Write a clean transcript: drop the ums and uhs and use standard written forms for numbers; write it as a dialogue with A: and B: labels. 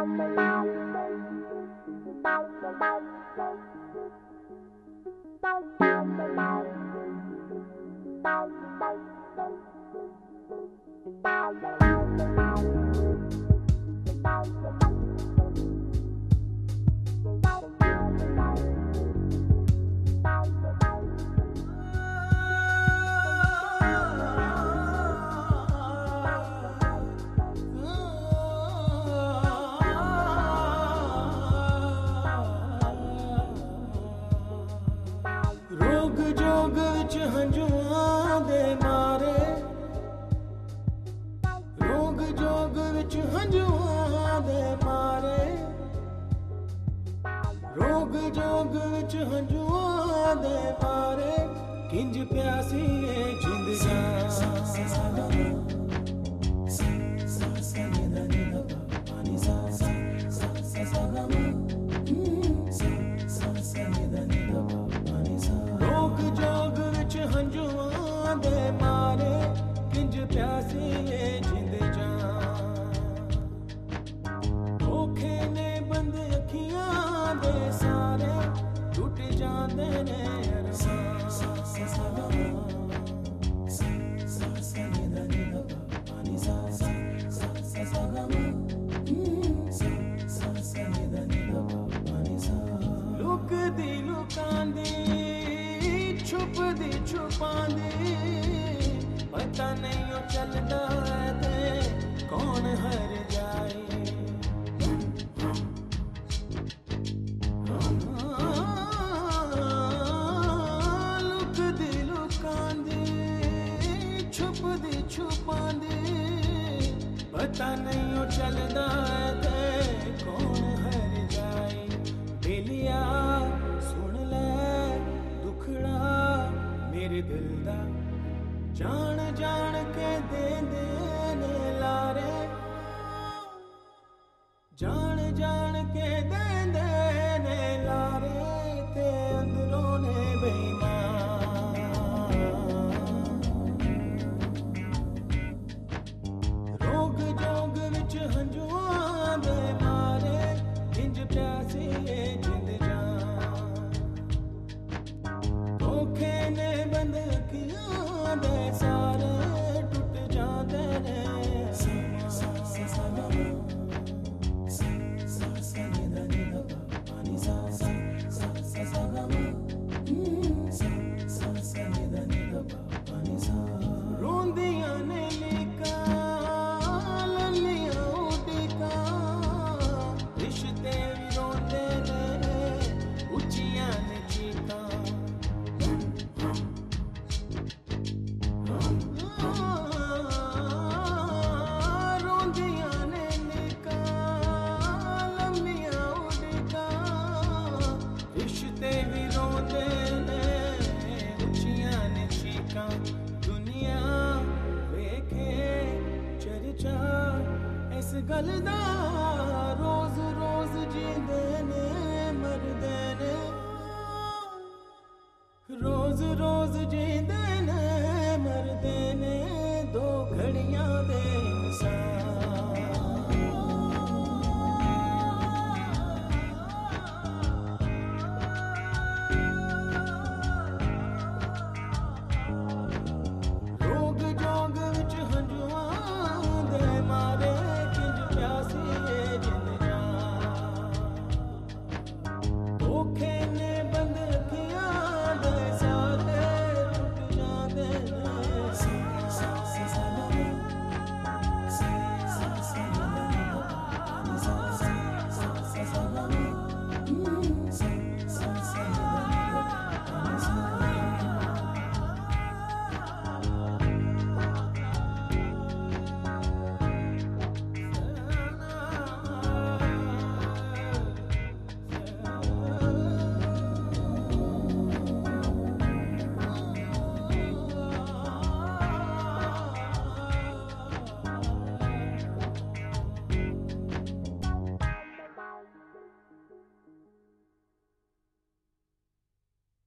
A: रोग जोग विच हंजुआं दे मारे, रोग जोग विच हंजुआं दे मारे, रोग जोग विच हंजुआं दे मारे, किंज प्यासी है जिंद जान। रोग जोग विच हंजुआं दे मारे, किंज प्यासी है जिंद जान। धोखे ने बंद अखियां दे सारे, टूट जांदे ने लुकदी लुकांदी, छुपदी छुपांदी, पता नहीं ओ चलदा ते कौन हर जाए। लुकदी लुकांदी, छुपदी छुपांदी, पता नहीं ओ चलदा ते कौन हर जाए। बेलिया सुन ले दुखड़ा मेरे दिल दा, जान जान के दे ने लारे, जान जान के दे ने लारे, ते अंदरों ने बेईमान। रोग जोग विच हंजुआं दे मारे, किंज प्यासी है जिंद जान। धोखे ने बंद अखियां दे सारे, टूट जांदे ने रोंदियां ने लीकां, लल्लियां उडिकां, रिश्ते भी रोंदे ने, उच्चियां ने चीकां। रोंदियां ने लीकां, लल्लियां उडिकां, रिश्ते भी रोंदे ने, उच्चियां ने चीकां। दुनिया वेखे चर्चा इस गल दा, रोज रोज जींदे ने मरदे ने, रोज रोज जींदे ने मरदे ने, दो घड़ियां दे इंसान।